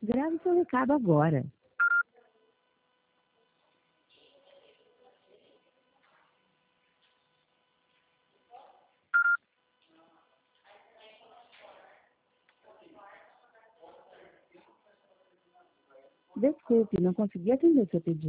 Grave seu recado agora. Desculpe, não consegui atender seu pedido.